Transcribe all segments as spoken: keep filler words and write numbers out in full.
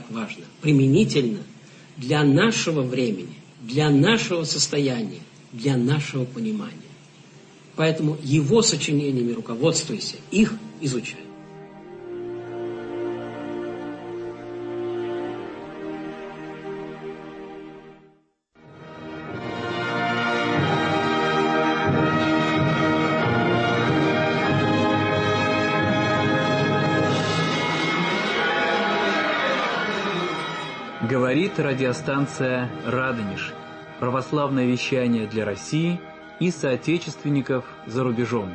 так важно, применительно для нашего времени, для нашего состояния, для нашего понимания. Поэтому его сочинениями руководствуйся, их изучай. Говорит радиостанция «Радонеж». Православное вещание для России и соотечественников за рубежом.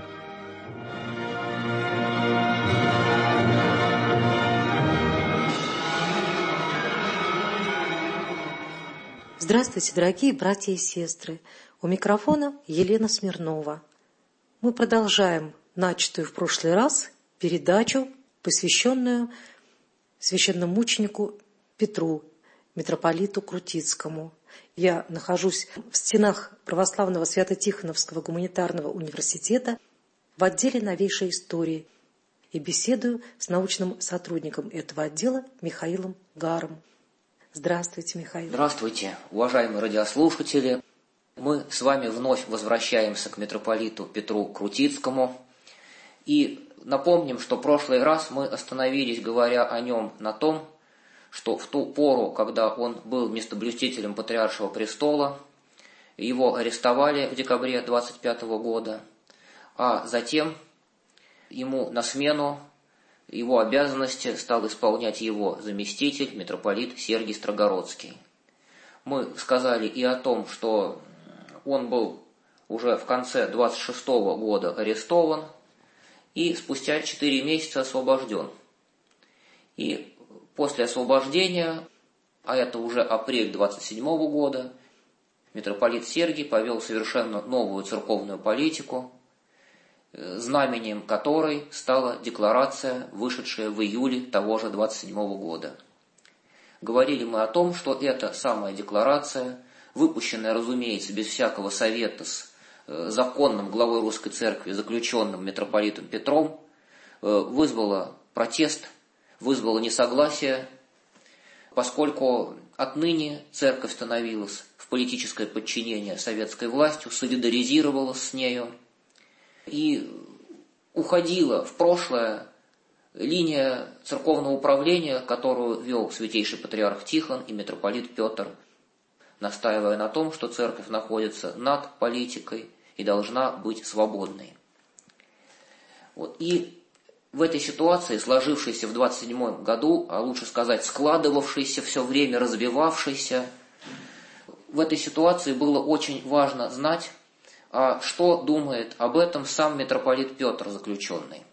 Здравствуйте, дорогие братья и сестры. У микрофона Елена Смирнова. Мы продолжаем начатую в прошлый раз передачу, посвященную священномученику Петру, митрополиту Крутицкому. Я нахожусь в стенах Православного Свято-Тихоновского гуманитарного университета в отделе новейшей истории и беседую с научным сотрудником этого отдела Михаилом Гаром. Здравствуйте, Михаил. Здравствуйте, уважаемые радиослушатели. Мы с вами вновь возвращаемся к митрополиту Петру Крутицкому. И напомним, что в прошлый раз мы остановились, говоря о нем, на том, что в ту пору, когда он был местоблюстителем Патриаршего престола, его арестовали в декабре двадцать пятого года, а затем ему на смену его обязанности стал исполнять его заместитель, митрополит Сергий Строгородский. Мы сказали и о том, что он был уже в конце двадцать шестого года арестован и спустя четыре месяца освобожден. И после освобождения, а это уже апрель двадцать седьмого года, митрополит Сергий повел совершенно новую церковную политику, знаменем которой стала декларация, вышедшая в июле того же двадцать седьмого года. Говорили мы о том, что эта самая декларация, выпущенная, разумеется, без всякого совета с законным главой Русской Церкви, заключенным митрополитом Петром, вызвала протест, вызвало несогласие, поскольку отныне церковь становилась в политическое подчинение советской властью, солидаризировалась с нею и уходила в прошлое линия церковного управления, которую вел святейший патриарх Тихон и митрополит Петр, настаивая на том, что церковь находится над политикой и должна быть свободной. Вот. И в этой ситуации, сложившейся в двадцать седьмом году, а лучше сказать, складывавшейся все время, развивавшейся, в этой ситуации было очень важно знать, а что думает об этом сам митрополит Петр, заключенный.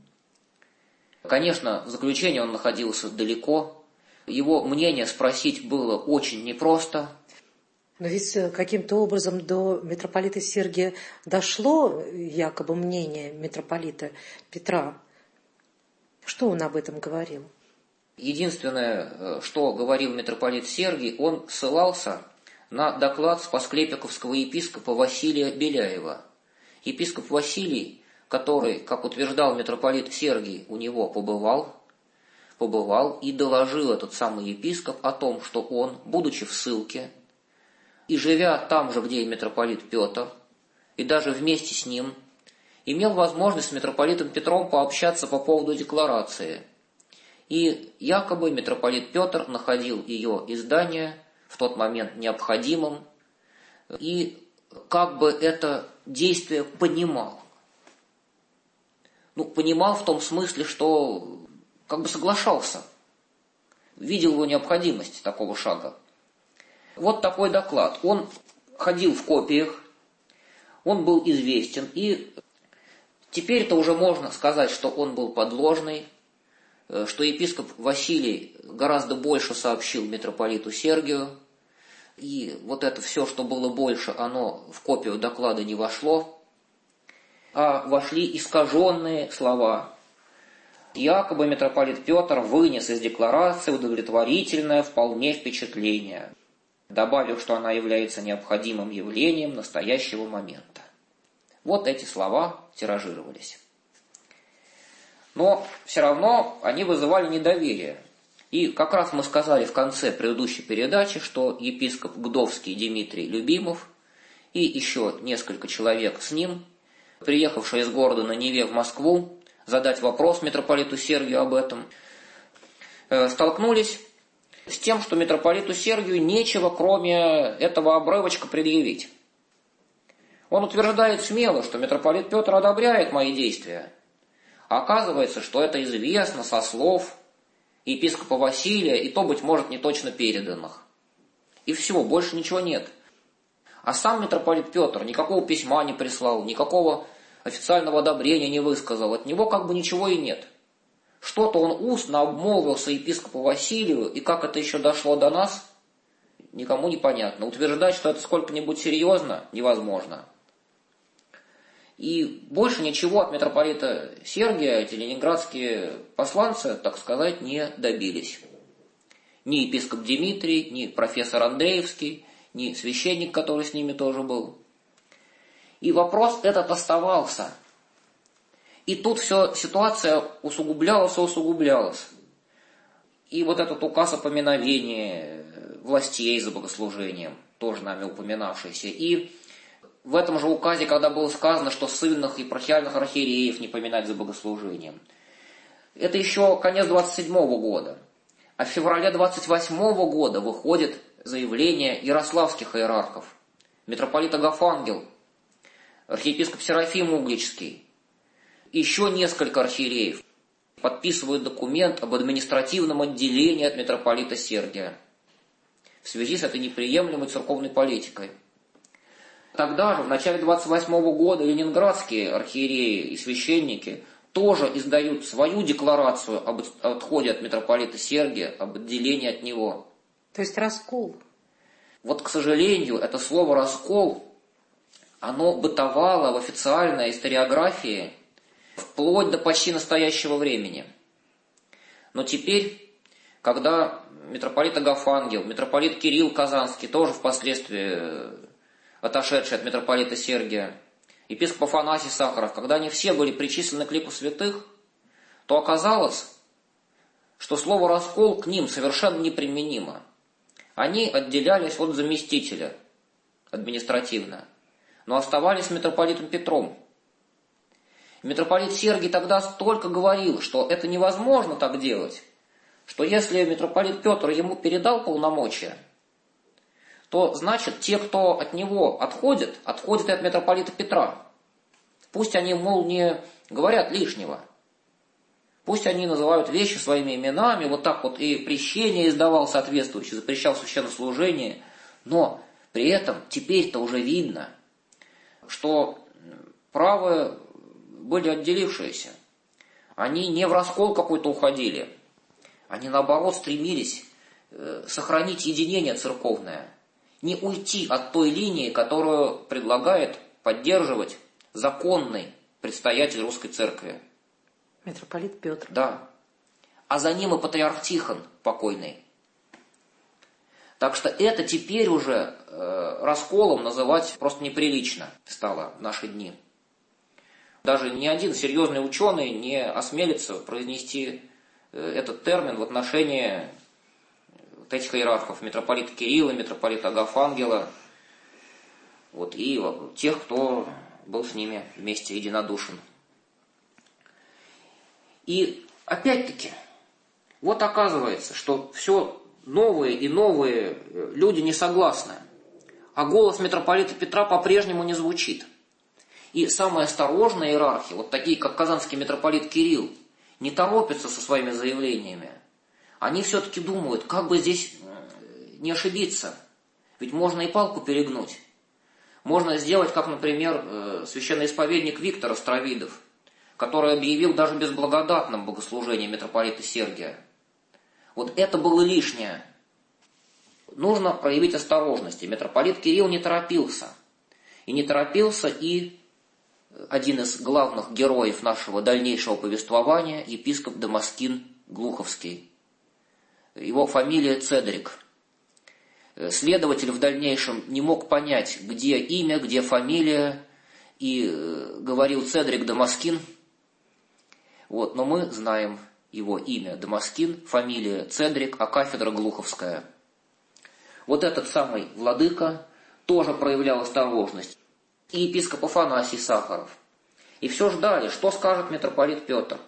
Конечно, в заключении он находился далеко, его мнение спросить было очень непросто. Но ведь каким-то образом до митрополита Сергия дошло якобы мнение митрополита Петра. Что он об этом говорил? Единственное, что говорил митрополит Сергий, он ссылался на доклад спасклепиковского епископа Василия Беляева. Епископ Василий, который, как утверждал митрополит Сергий, у него побывал, побывал и доложил этот самый епископ о том, что он, будучи в ссылке, и живя там же, где и митрополит Петр, и даже вместе с ним, имел возможность с митрополитом Петром пообщаться по поводу декларации. И якобы митрополит Петр находил ее издание в тот момент необходимым и как бы это действие понимал. Ну, понимал в том смысле, что как бы соглашался, видел его необходимость такого шага. Вот такой доклад. Он ходил в копиях, он был известен, и теперь-то уже можно сказать, что он был подложный, что епископ Василий гораздо больше сообщил митрополиту Сергию, и вот это все, что было больше, оно в копию доклада не вошло, а вошли искаженные слова. Якобы митрополит Петр вынес из декларации удовлетворительное вполне впечатление, добавив, что она является необходимым явлением настоящего момента. Вот эти слова тиражировались. Но все равно они вызывали недоверие. И как раз мы сказали в конце предыдущей передачи, что епископ Гдовский Дмитрий Любимов и еще несколько человек с ним, приехавшие из города на Неве в Москву, задать вопрос митрополиту Сергию об этом, столкнулись с тем, что митрополиту Сергию нечего, кроме этого обрывочка, предъявить. Он утверждает смело, что митрополит Петр одобряет мои действия. А оказывается, что это известно со слов епископа Василия, и то, быть может, не точно переданных. И все, больше ничего нет. А сам митрополит Петр никакого письма не прислал, никакого официального одобрения не высказал. От него как бы ничего и нет. Что-то он устно обмолвился епископу Василию, и как это еще дошло до нас, никому не понятно. Утверждать, что это сколько-нибудь серьезно, невозможно. И больше ничего от митрополита Сергия эти ленинградские посланцы, так сказать, не добились. Ни епископ Дмитрий, ни профессор Андреевский, ни священник, который с ними тоже был. И вопрос этот оставался. И тут все, ситуация усугублялась и усугублялась. И вот этот указ о поминовении властей за богослужением, тоже нами упоминавшийся. И в этом же указе, когда было сказано, что сынных и епархиальных архиереев не поминать за богослужением. Это еще конец двадцать седьмого года. А в феврале двадцать восьмого года выходит заявление ярославских иерархов. Митрополит Агафангел, архиепископ Серафим Угличский, еще несколько архиереев подписывают документ об административном отделении от митрополита Сергия в связи с этой неприемлемой церковной политикой. Тогда же, в начале двадцать восьмого года, ленинградские архиереи и священники тоже издают свою декларацию об отходе от митрополита Сергия, об отделении от него. То есть раскол. Вот, к сожалению, это слово «раскол», оно бытовало в официальной историографии вплоть до почти настоящего времени. Но теперь, когда митрополит Агафангел, митрополит Кирилл Казанский, тоже впоследствии отошедший от митрополита Сергия, епископ Афанасий Сахаров, когда они все были причислены к лику святых, то оказалось, что слово «раскол» к ним совершенно неприменимо. Они отделялись от заместителя административно, но оставались с митрополитом Петром. Митрополит Сергий тогда столько говорил, что это невозможно так делать, что если митрополит Петр ему передал полномочия, то значит те, кто от него отходит, отходят и от митрополита Петра. Пусть они, мол, не говорят лишнего. Пусть они называют вещи своими именами, вот так вот и прещение издавал соответствующее, запрещал священнослужение, но при этом теперь-то уже видно, что правые были отделившиеся. Они не в раскол какой-то уходили, они наоборот стремились сохранить единение церковное, не уйти от той линии, которую предлагает поддерживать законный предстоятель русской церкви. Митрополит Петр. Да. А за ним и патриарх Тихон покойный. Так что это теперь уже э, расколом называть просто неприлично стало в наши дни. Даже ни один серьезный ученый не осмелится произнести э, этот термин в отношении вот этих иерархов, митрополита Кирилла, митрополита Агафангела, вот, и тех, кто был с ними вместе единодушен. И опять-таки, вот оказывается, что все новые и новые люди не согласны, а голос митрополита Петра по-прежнему не звучит. И самые осторожные иерархи, вот такие, как казанский митрополит Кирилл, не торопятся со своими заявлениями. Они все-таки думают, как бы здесь не ошибиться. Ведь можно и палку перегнуть. Можно сделать, как, например, священный исповедник Виктор Островидов, который объявил даже безблагодатным богослужение митрополита Сергия. Вот это было лишнее. Нужно проявить осторожность. И митрополит Кирилл не торопился. И не торопился и один из главных героев нашего дальнейшего повествования, епископ Дамаскин Глуховский. Его фамилия Цедрик. Следователь в дальнейшем не мог понять, где имя, где фамилия, и говорил Цедрик Дамаскин. Вот, но мы знаем его имя Дамаскин, фамилия Цедрик, а кафедра Глуховская. Вот этот самый владыка тоже проявлял осторожность. И епископ Афанасий Сахаров. И все ждали, что скажет митрополит Петр.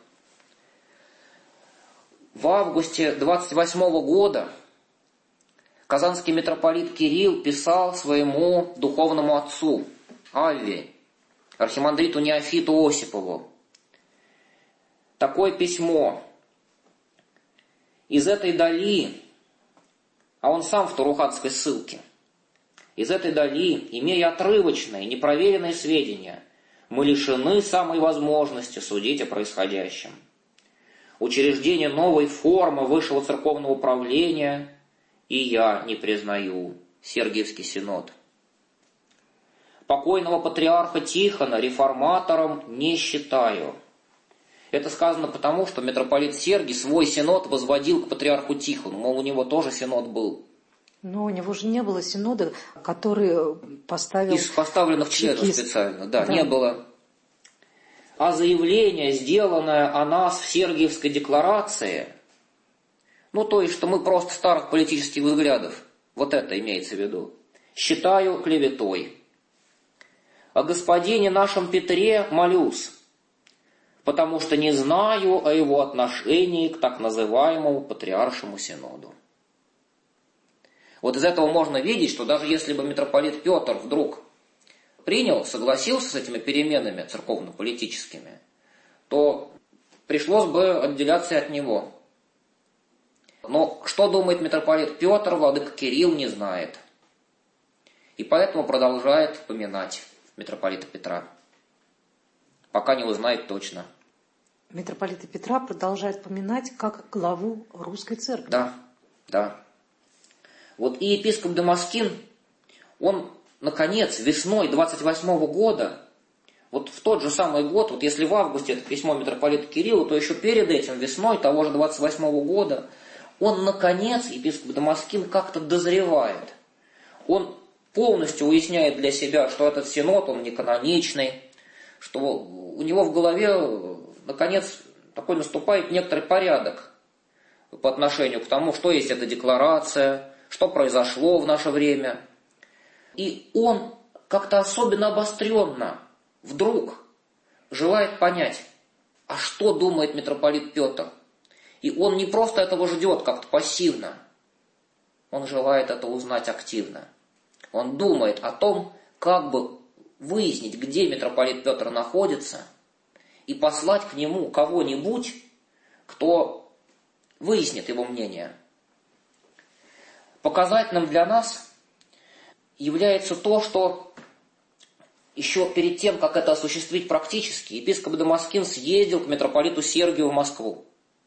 В августе двадцать восьмого года казанский митрополит Кирилл писал своему духовному отцу Авве, архимандриту Неофиту Осипову, такое письмо: «Из этой дали», а он сам в Турухатской ссылке, «из этой дали, имея отрывочные, непроверенные сведения, мы лишены самой возможности судить о происходящем. Учреждение новой формы высшего церковного управления и я не признаю». Сергиевский синод. «Покойного патриарха Тихона реформатором не считаю». Это сказано потому, что митрополит Сергий свой синод возводил к патриарху Тихону, мол, у него тоже синод был. Но у него же не было синода, который поставил... Из поставленных членов чекист. специально, да, да, не было. А заявление, сделанное о нас в Сергиевской декларации, ну, то есть, что мы просто старых политических взглядов, вот это имеется в виду, считаю клеветой. О господине нашем Петре молюсь, потому что не знаю о его отношении к так называемому патриаршему синоду. Вот из этого можно видеть, что даже если бы митрополит Петр вдруг принял, согласился с этими переменами церковно-политическими, то пришлось бы отделяться и от него. Но что думает митрополит Петр, владыка Кирилл не знает. И поэтому продолжает поминать митрополита Петра, пока не узнает точно. Митрополита Петра продолжает поминать как главу русской церкви. Да, да. Вот и епископ Дамаскин, он, наконец, весной двадцать восьмого года, вот в тот же самый год, вот если в августе это письмо митрополита Кирилла, то еще перед этим, весной того же двадцать восьмого года, он, наконец, епископ Дамаскин, как-то дозревает. Он полностью уясняет для себя, что этот синод, он не каноничный, что у него в голове, наконец, такой наступает некоторый порядок по отношению к тому, что есть эта декларация, что произошло в наше время. И он как-то особенно обостренно вдруг желает понять, а что думает митрополит Петр. И он не просто этого ждет как-то пассивно, он желает это узнать активно. Он думает о том, как бы выяснить, где митрополит Петр находится, и послать к нему кого-нибудь, кто выяснит его мнение. Показательным для нас является то, что еще перед тем, как это осуществить практически, епископ Дамаскин съездил к митрополиту Сергию в Москву.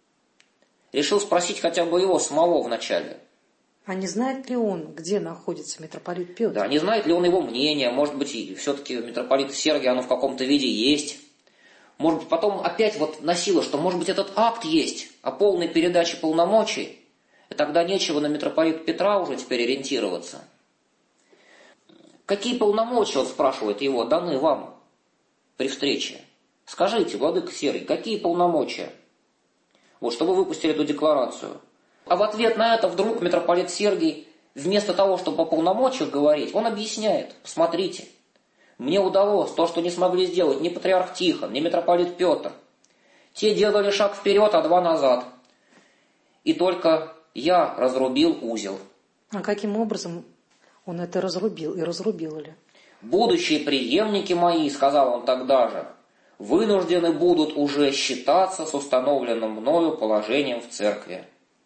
Решил спросить хотя бы его самого вначале. А не знает ли он, где находится митрополит Петр? Да, не знает ли он его мнения, может быть, и все-таки митрополита Сергия оно в каком-то виде есть. Может быть, потом опять вот носило, что, может быть, этот акт есть о полной передаче полномочий, и тогда нечего на митрополита Петра уже теперь ориентироваться. Какие полномочия, он спрашивает его, даны вам при встрече? Скажите, владыка Сергий, какие полномочия? Вот, чтобы вы выпустили эту декларацию. А в ответ на это вдруг митрополит Сергий, вместо того, чтобы о полномочиях говорить, он объясняет, посмотрите, мне удалось то, что не смогли сделать ни патриарх Тихон, ни митрополит Петр. Те делали шаг вперед, а два назад. И только я разрубил узел. А каким образом он это разрубил и разрубил ли? Будущие преемники мои, сказал он тогда же, вынуждены будут уже считаться с установленным мною положением в церкви.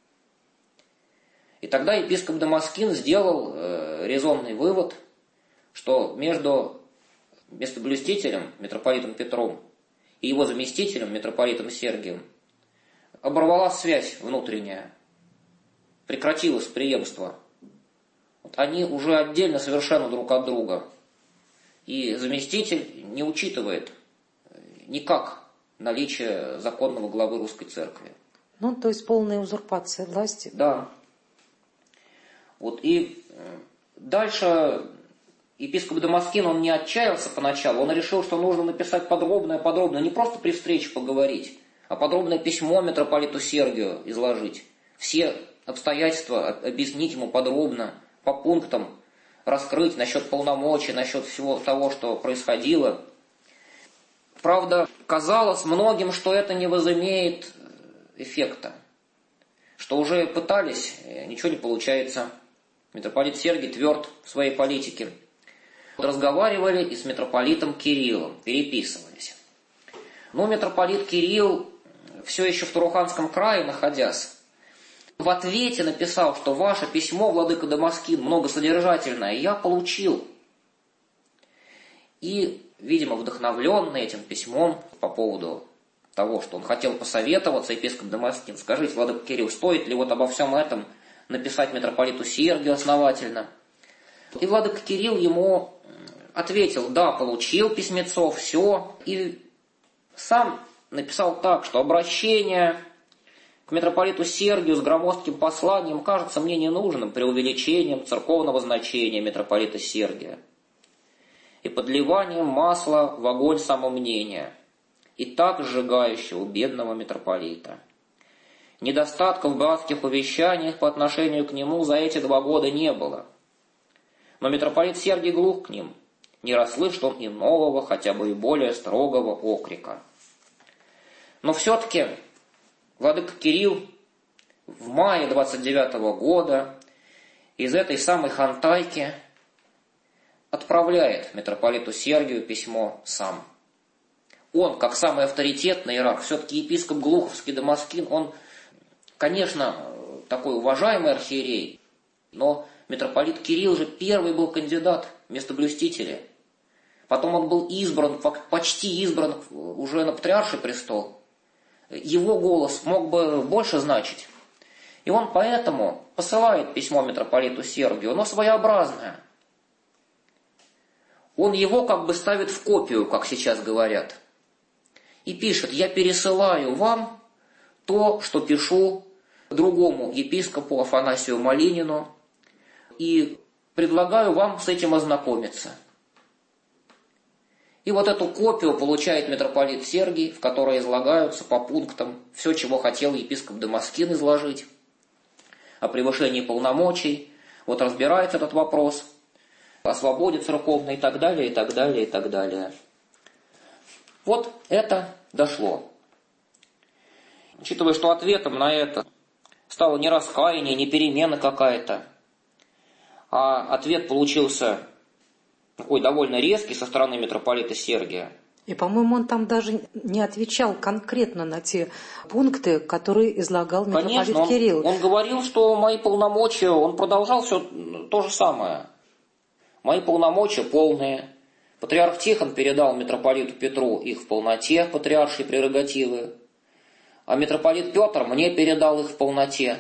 И тогда епископ Дамаскин сделал э, резонный вывод, что между местоблюстителем, митрополитом Петром, и его заместителем, митрополитом Сергием, оборвалась связь внутренняя, прекратилось преемство. Вот они уже отдельно совершенно друг от друга. И заместитель не учитывает никак наличие законного главы русской церкви. Ну, то есть полная узурпация власти. Да. Вот и дальше епископ Дамаскин, он не отчаялся поначалу, он решил, что нужно написать подробное, подробно, не просто при встрече поговорить, а подробное письмо митрополиту Сергию изложить, все обстоятельства объяснить ему подробно, по пунктам раскрыть насчет полномочий, насчет всего того, что происходило. Правда, казалось многим, что это не возымеет эффекта, что уже пытались, ничего не получается. Митрополит Сергий тверд в своей политике. Разговаривали и с митрополитом Кириллом, переписывались. Но митрополит Кирилл, все еще в Туруханском крае находясь, в ответе написал, что ваше письмо, владыка Дамаскин, многосодержательное, я получил. И, видимо, вдохновленный этим письмом по поводу того, что он хотел посоветоваться, епископ Дамаскин, скажите, владыка Кирилл, стоит ли вот обо всем этом написать митрополиту Сергию основательно? И владыка Кирилл ему ответил, да, получил письмецо, все, и сам написал так, что обращение к митрополиту Сергию с громоздким посланием кажется мне ненужным преувеличением церковного значения митрополита Сергия и подливанием масла в огонь самомнения, и так сжигающего бедного митрополита. Недостатков в братских увещаниях по отношению к нему за эти два года не было. Но митрополит Сергий глух к ним, не расслышит он и нового, хотя бы и более строгого окрика. Но все-таки владыка Кирилл в мае двадцать девятого года из этой самой Хантайки отправляет митрополиту Сергию письмо сам. Он, как самый авторитетный иерарх, все-таки епископ Глуховский Дамаскин, он, конечно, такой уважаемый архиерей, но митрополит Кирилл же первый был кандидат местоблюстителя. Потом он был избран, почти избран уже на патриарший престол. Его голос мог бы больше значить. И он поэтому посылает письмо митрополиту Сергию, оно своеобразное. Он его как бы ставит в копию, как сейчас говорят. И пишет, я пересылаю вам то, что пишу другому епископу Афанасию Малинину, и предлагаю вам с этим ознакомиться. И вот эту копию получает митрополит Сергий, в которой излагаются по пунктам все, чего хотел епископ Дамаскин изложить, о превышении полномочий, вот разбирается этот вопрос, о свободе церковной и так далее, и так далее, и так далее. Вот это дошло. Учитывая, что ответом на это стало не раскаяние, не перемена какая-то, а ответ получился такой довольно резкий со стороны митрополита Сергия. И, по-моему, он там даже не отвечал конкретно на те пункты, которые излагал митрополит Конечно, он, Кирилл. Он говорил, что мои полномочия, он продолжал все то же самое. Мои полномочия полные. Патриарх Тихон передал митрополиту Петру их в полноте, патриаршие прерогативы. А митрополит Петр мне передал их в полноте.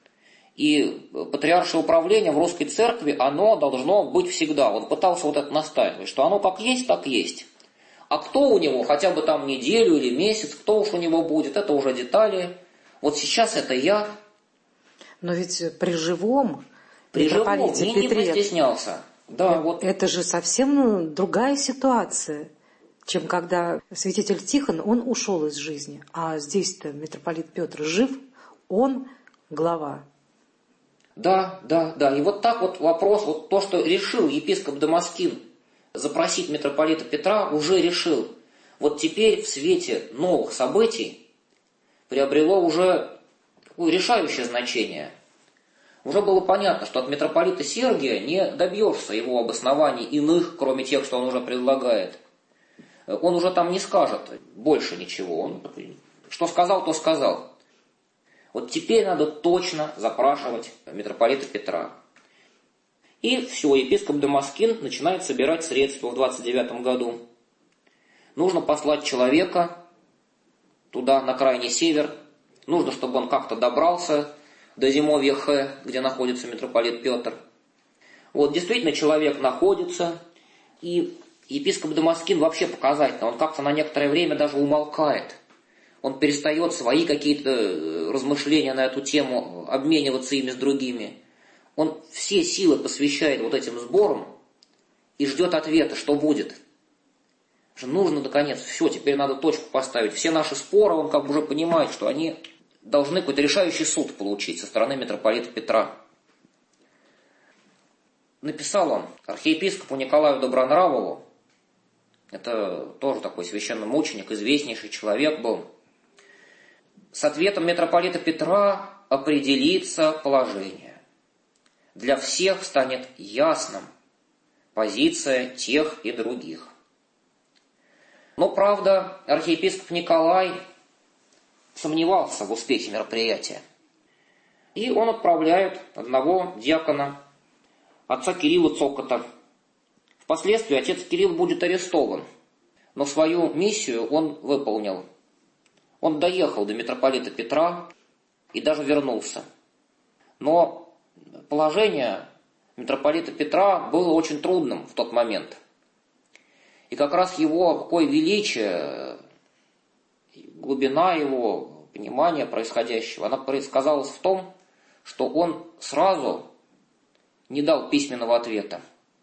И патриаршее управление в русской церкви, оно должно быть всегда. Он пытался вот это настаивать, что оно как есть, так есть. А кто у него, хотя бы там неделю или месяц, кто уж у него будет, это уже детали. Вот сейчас это я. Но ведь при живом при митрополите живом Петре... не постеснялся. Да, вот. Это же совсем другая ситуация, чем когда святитель Тихон, он ушел из жизни. А здесь-то митрополит Петр жив, он глава. Да, да, да. И вот так вот вопрос, вот то, что решил епископ Дамаскин запросить митрополита Петра, уже решил. Вот теперь в свете новых событий приобрело уже такое решающее значение. Уже было понятно, что от митрополита Сергия не добьешься его обоснований иных, кроме тех, что он уже предлагает. Он уже там не скажет больше ничего. Он, что сказал, то сказал. Вот теперь надо точно запрашивать митрополита Петра. И все, епископ Дамаскин начинает собирать средства в двадцать девятом году. Нужно послать человека туда, на крайний север. Нужно, чтобы он как-то добрался до зимовья Х, где находится митрополит Петр. Вот действительно человек находится, и епископ Дамаскин вообще показательно, он как-то на некоторое время даже умолкает. Он перестает свои какие-то размышления на эту тему обмениваться ими с другими. Он все силы посвящает вот этим сборам и ждет ответа, что будет. что нужно, наконец, все, теперь надо точку поставить. Все наши споры, он как бы уже понимает, что они должны какой-то решающий суд получить со стороны митрополита Петра. Написал он архиепископу Николаю Добронравову, это тоже такой священномученик, известнейший человек был. С ответом митрополита Петра определится положение. Для всех станет ясным позиция тех и других. Но, правда, архиепископ Николай сомневался в успехе мероприятия. И он отправляет одного диакона, отца Кирилла Цокота. Впоследствии отец Кирилл будет арестован, но свою миссию он выполнил. Он доехал до митрополита Петра и даже вернулся. Но положение митрополита Петра было очень трудным в тот момент. И как раз его какое величие, глубина его понимания происходящего, она сказалась в том, что он сразу не дал письменного ответа.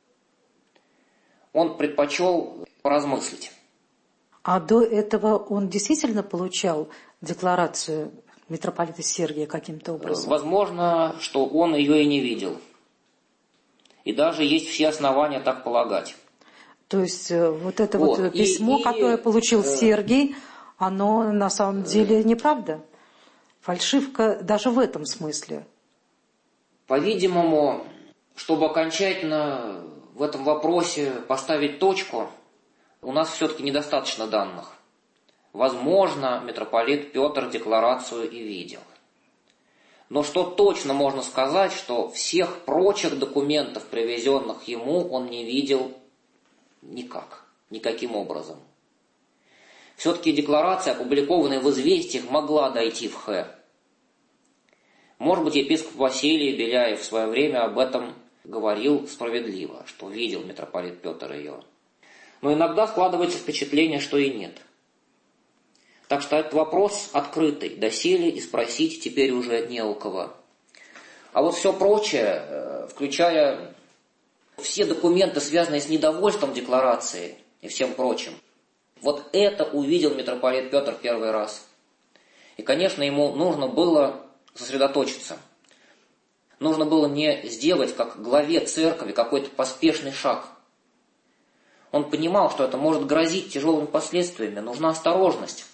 Он предпочел поразмыслить. А до этого он действительно получал декларацию митрополита Сергия каким-то образом? Возможно, что он ее и не видел. И даже есть все основания так полагать. То есть вот это вот, вот. письмо, и, которое и, получил э, Сергий, оно на самом деле неправда. Фальшивка даже в этом смысле. По-видимому, чтобы окончательно в этом вопросе поставить точку, у нас все-таки недостаточно данных. Возможно, митрополит Петр декларацию и видел. Но что точно можно сказать, что всех прочих документов, привезенных ему, он не видел никак, никаким образом. Все-таки декларация, опубликованная в «Известиях», могла дойти в Х. Может быть, епископ Василий Беляев в свое время об этом говорил справедливо, что видел митрополит Петр ее. Но иногда складывается впечатление, что и нет. Так что этот вопрос открытый, доселе и спросить теперь уже не у кого. А вот все прочее, включая все документы, связанные с недовольством декларации и всем прочим, вот это увидел митрополит Петр первый раз. И, конечно, ему нужно было сосредоточиться. Нужно было не сделать, как главе церкви, какой-то поспешный шаг. Он понимал, что это может грозить тяжелыми последствиями, нужна осторожность.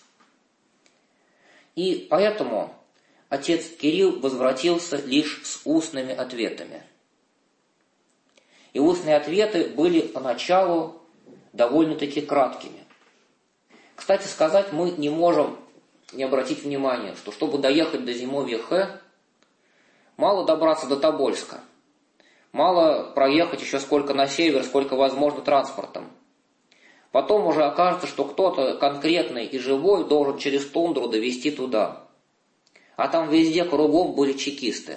И поэтому отец Кирилл возвратился лишь с устными ответами. И устные ответы были поначалу довольно-таки краткими. Кстати сказать, мы не можем не обратить внимания, что чтобы доехать до зимовья Х, мало добраться до Тобольска, мало проехать еще сколько на север, сколько возможно транспортом. Потом уже окажется, что кто-то конкретный и живой должен через тундру довезти туда. А там везде кругом были чекисты.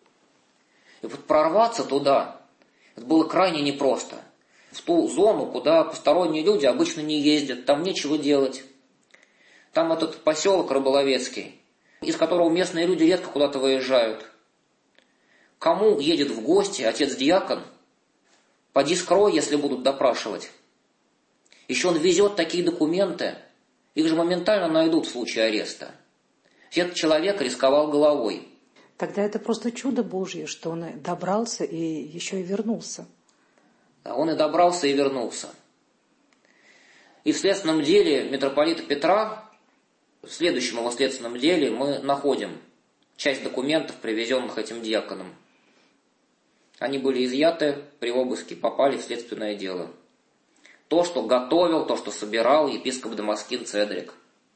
И вот прорваться туда, это было крайне непросто. В ту зону, куда посторонние люди обычно не ездят, там нечего делать. Там этот поселок Рыболовецкий, из которого местные люди редко куда-то выезжают. Кому едет в гости отец-диакон? Поди скрой, если будут допрашивать. Еще он везет такие документы, их же моментально найдут в случае ареста. Этот человек рисковал головой. Тогда это просто чудо Божье, что он добрался и еще и вернулся. Он и добрался, и вернулся. И в следственном деле митрополита Петра, в следующем его следственном деле мы находим часть документов, привезенных этим диаконом. Они были изъяты при обыске, попали в следственное дело. То, что готовил, то, что собирал епископ Дамаскин Цедрик.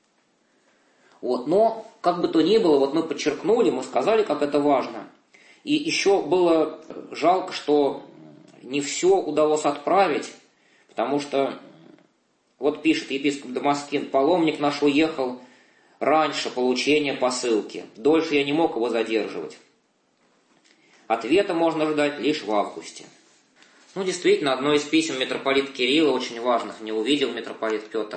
Вот. Но, как бы то ни было, вот мы подчеркнули, мы сказали, как это важно. И еще было жалко, что не все удалось отправить, потому что, вот пишет епископ Дамаскин, паломник наш уехал раньше получения посылки. Дольше я не мог его задерживать. Ответа можно ждать лишь в августе. Ну, действительно, одно из писем митрополита Кирилла очень важных не увидел митрополит Петр.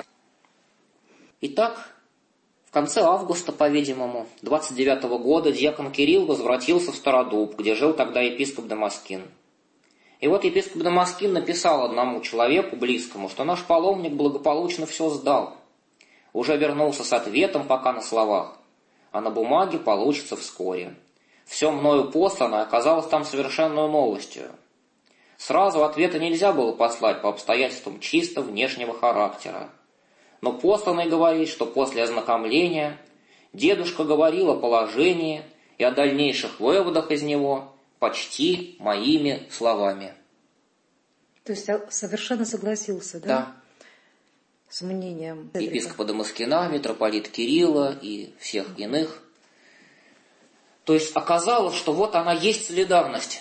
Итак, в конце августа, по-видимому, двадцать девятого года диакон Кирилл возвратился в Стародуб, где жил тогда епископ Дамаскин. И вот епископ Дамаскин написал одному человеку близкому, что наш паломник благополучно все сдал. Уже вернулся с ответом пока на словах, а на бумаге получится вскоре. Все мною послано оказалось там совершенную новостью. Сразу ответа нельзя было послать по обстоятельствам чисто внешнего характера. Но посланный говорит, что после ознакомления дедушка говорил о положении и о дальнейших выводах из него почти моими словами. То есть совершенно согласился, да? Да. С мнением епископа Дамаскина, митрополита Кирилла и всех иных. То есть оказалось, что вот она есть солидарность.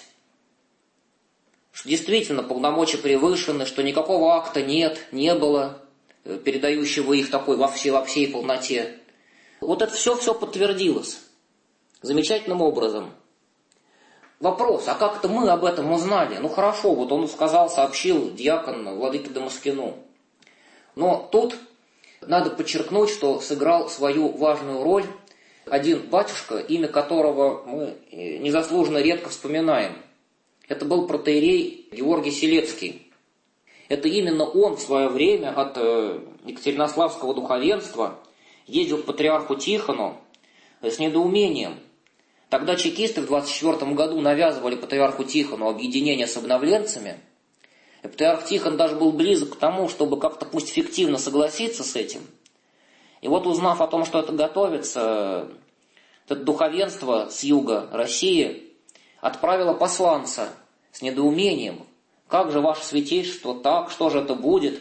Что действительно полномочия превышены, что никакого акта нет, не было, передающего их такой во всей, во всей полноте. Вот это все-все подтвердилось. Замечательным образом. Вопрос, а как это мы об этом узнали? Ну хорошо, вот он сказал, сообщил диакон владыке Дамаскину. Но тут надо подчеркнуть, что сыграл свою важную роль один батюшка, имя которого мы незаслуженно редко вспоминаем. Это был протоиерей Георгий Селецкий. Это именно он в свое время от Екатеринославского духовенства ездил к патриарху Тихону с недоумением. Тогда чекисты в двадцать четвёртом году навязывали патриарху Тихону объединение с обновленцами. И патриарх Тихон даже был близок к тому, чтобы как-то пусть фиктивно согласиться с этим. И вот узнав о том, что это готовится, это духовенство с юга России отправило посланца с недоумением. Как же ваше святейшество так, что же это будет?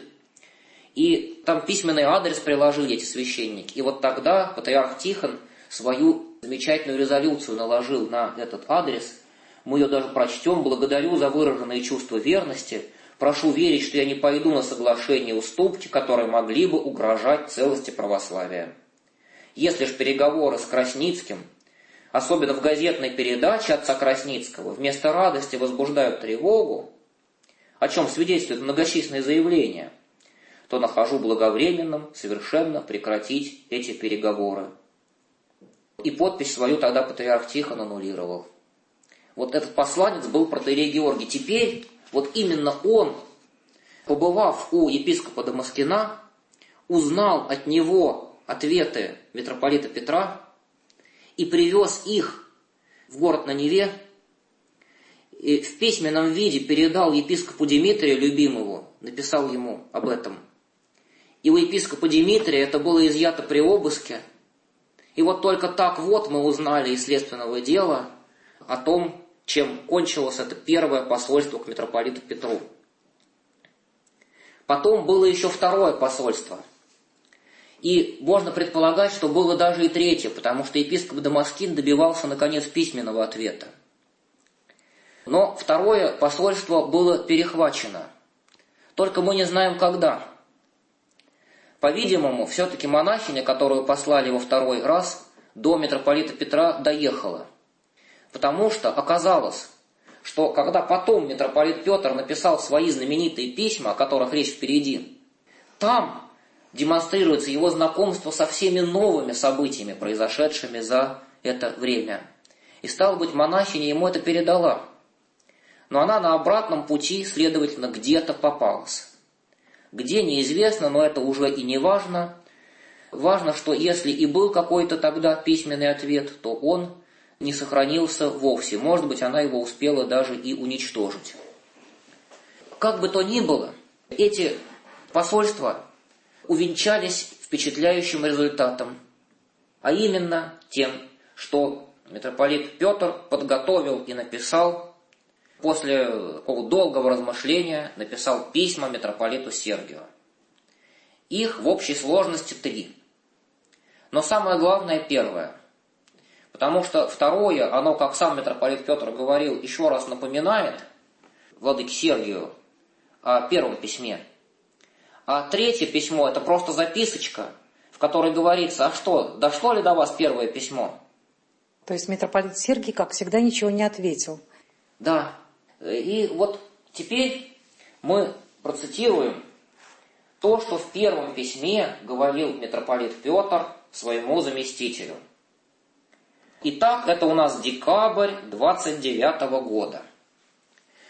И там письменный адрес приложили эти священники. И вот тогда патриарх Тихон свою замечательную резолюцию наложил на этот адрес. Мы ее даже прочтем. Благодарю за выраженные чувства верности. Прошу верить, что я не пойду на соглашение и уступки, которые могли бы угрожать целости православия. Если ж переговоры с Красницким, особенно в газетной передаче отца Красницкого, вместо радости возбуждают тревогу, о чем свидетельствуют многочисленные заявления, то нахожу благовременным совершенно прекратить эти переговоры. И подпись свою тогда патриарх Тихон аннулировал. Вот этот посланец был протоиерей Георгий. Теперь вот именно он, побывав у епископа Дамаскина, узнал от него ответы митрополита Петра и привез их в город на Неве, и в письменном виде передал епископу Димитрию любимому, написал ему об этом. И у епископа Димитрия это было изъято при обыске. И вот только так вот мы узнали из следственного дела о том, чем кончилось это первое посольство к митрополиту Петру. Потом было еще второе посольство. И можно предполагать, что было даже и третье, потому что епископ Дамаскин добивался, наконец, письменного ответа. Но второе посольство было перехвачено. Только мы не знаем, когда. По-видимому, все-таки монахиня, которую послали во второй раз, до митрополита Петра доехала. Потому что оказалось, что когда потом митрополит Петр написал свои знаменитые письма, о которых речь впереди, там демонстрируется его знакомство со всеми новыми событиями, произошедшими за это время. И, стало быть, монахиня ему это передала. Но она на обратном пути, следовательно, где-то попалась. Где, неизвестно, но это уже и не важно. Важно, что если и был какой-то тогда письменный ответ, то он не сохранился вовсе. Может быть, она его успела даже и уничтожить. Как бы то ни было, эти посольства увенчались впечатляющим результатом, а именно тем, что митрополит Петр подготовил и написал, после такого долгого размышления, написал письма митрополиту Сергию. Их в общей сложности три. Но самое главное первое. Потому что второе, оно, как сам митрополит Петр говорил, еще раз напоминает владыке Сергию о первом письме. А третье письмо – это просто записочка, в которой говорится, а что, дошло ли до вас первое письмо? То есть митрополит Сергий, как всегда, ничего не ответил. Да. И вот теперь мы процитируем то, что в первом письме говорил митрополит Петр своему заместителю. Итак, это у нас декабрь двадцать девятого года.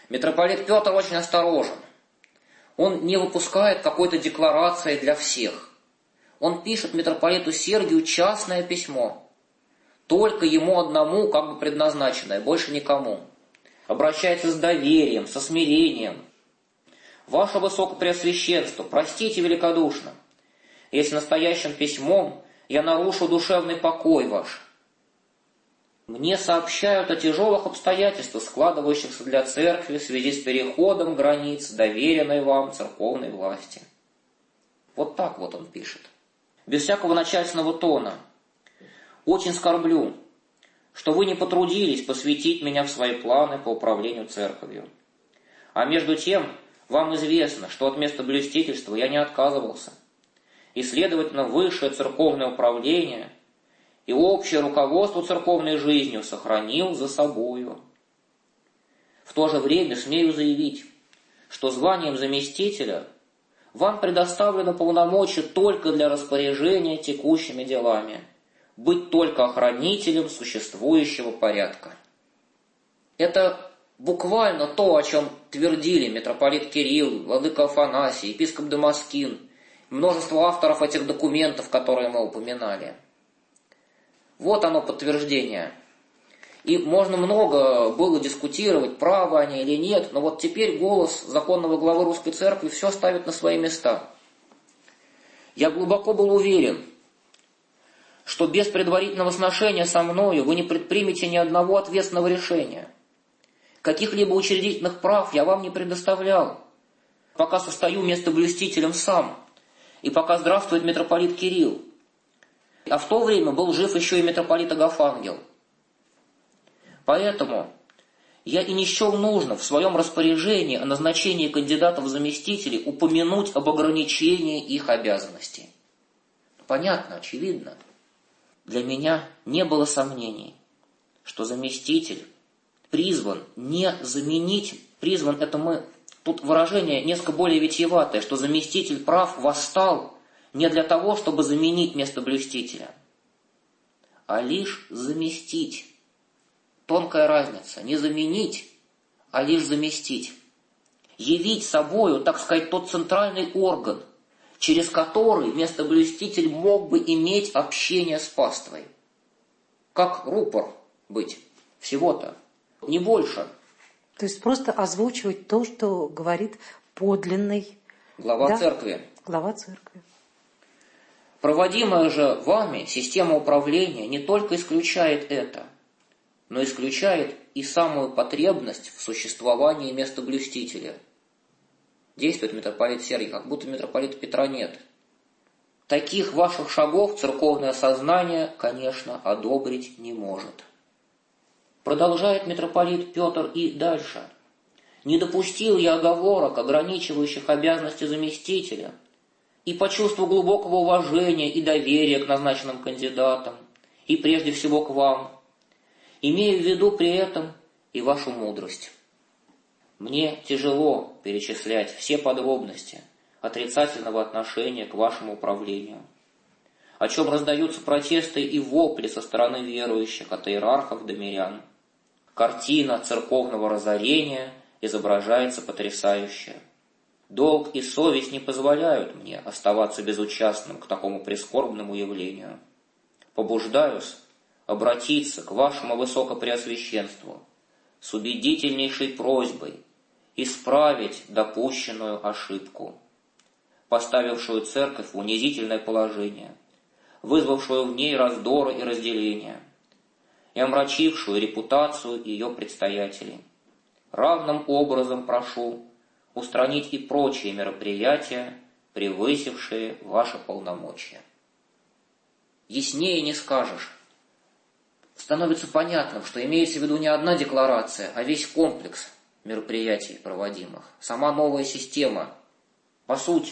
Митрополит Петр очень осторожен. Он не выпускает какой-то декларации для всех. Он пишет митрополиту Сергию частное письмо, только ему одному как бы предназначенное, больше никому. Обращается с доверием, со смирением. «Ваше Высокопреосвященство, простите великодушно, если настоящим письмом я нарушу душевный покой ваш. Мне сообщают о тяжелых обстоятельствах, складывающихся для церкви в связи с переходом границ доверенной вам церковной власти». Вот так вот он пишет. Без всякого начальственного тона. «Очень скорблю, что вы не потрудились посвятить меня в свои планы по управлению церковью. А между тем, вам известно, что от места блюстительства я не отказывался, и, следовательно, высшее церковное управление и общее руководство церковной жизнью сохранил за собою. В то же время смею заявить, что званием заместителя вам предоставлено полномочия только для распоряжения текущими делами, быть только охранителем существующего порядка». Это буквально то, о чем твердили митрополит Кирилл, владыка Афанасий, епископ Дамаскин, множество авторов этих документов, которые мы упоминали. Вот оно подтверждение. И можно много было дискутировать, правы они или нет, но вот теперь голос законного главы Русской Церкви все ставит на свои места. Я глубоко был уверен, что без предварительного сношения со мною вы не предпримете ни одного ответственного решения. Каких-либо учредительных прав я вам не предоставлял, пока состою местоблюстителем сам, и пока здравствует митрополит Кирилл. А в то время был жив еще и митрополит Агафангел. Поэтому я и не счел нужно в своем распоряжении о назначении кандидатов в заместителей упомянуть об ограничении их обязанностей. Понятно, очевидно. Для меня не было сомнений, что заместитель призван не заменить, призван, это мы, тут выражение несколько более витиеватое, что заместитель прав восстал не для того, чтобы заменить местоблюстителя, а лишь заместить. Тонкая разница. Не заменить, а лишь заместить. Явить собою, так сказать, тот центральный орган, через который местоблюститель мог бы иметь общение с паствой. Как рупор быть. Всего-то. Не больше. То есть просто озвучивать то, что говорит подлинный глава да? церкви. Глава церкви. Проводимая же вами система управления не только исключает это, но исключает и самую потребность в существовании местоблюстителя. Действует митрополит Сергий, как будто митрополита Петра нет. Таких ваших шагов церковное сознание, конечно, одобрить не может. Продолжает митрополит Петр и дальше. «Не допустил я оговорок, ограничивающих обязанности заместителя, и по чувству глубокого уважения и доверия к назначенным кандидатам, и прежде всего к вам, имея в виду при этом и вашу мудрость. Мне тяжело перечислять все подробности отрицательного отношения к вашему управлению, о чем раздаются протесты и вопли со стороны верующих, от иерархов до мирян. Картина церковного разорения изображается потрясающе. Долг и совесть не позволяют мне оставаться безучастным к такому прискорбному явлению. Побуждаюсь обратиться к вашему Высокопреосвященству с убедительнейшей просьбой исправить допущенную ошибку, поставившую церковь в унизительное положение, вызвавшую в ней раздоры и разделения, и омрачившую репутацию ее предстоятелей. Равным образом прошу устранить и прочие мероприятия, превысившие ваши полномочия». Яснее не скажешь. Становится понятным, что имеется в виду не одна декларация, а весь комплекс мероприятий проводимых, сама новая система, по сути.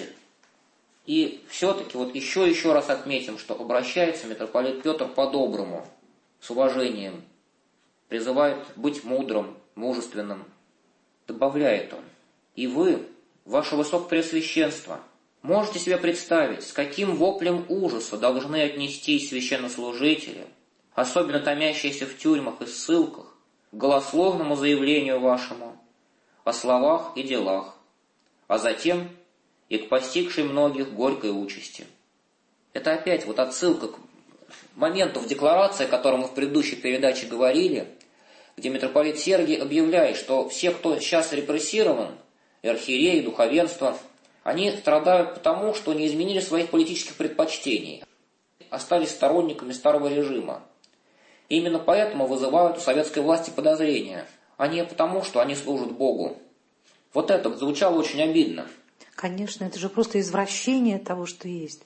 И все-таки вот еще еще раз отметим, что обращается митрополит Петр по-доброму, с уважением, призывает быть мудрым, мужественным. Добавляет он: «И вы, ваше Высокопреосвященство, можете себе представить, с каким воплем ужаса должны отнестись священнослужители, особенно томящиеся в тюрьмах и ссылках, к голословному заявлению вашему о словах и делах, а затем и к постигшей многих горькой участи. Это опять вот отсылка к моменту в декларации, о котором мы в предыдущей передаче говорили, где митрополит Сергий объявляет, что все, кто сейчас репрессирован, и архиереи, и духовенство, они страдают потому, что не изменили своих политических предпочтений, остались сторонниками старого режима. И именно поэтому вызывают у советской власти подозрения, а не потому, что они служат Богу. Вот это звучало очень обидно. Конечно, это же просто извращение того, что есть.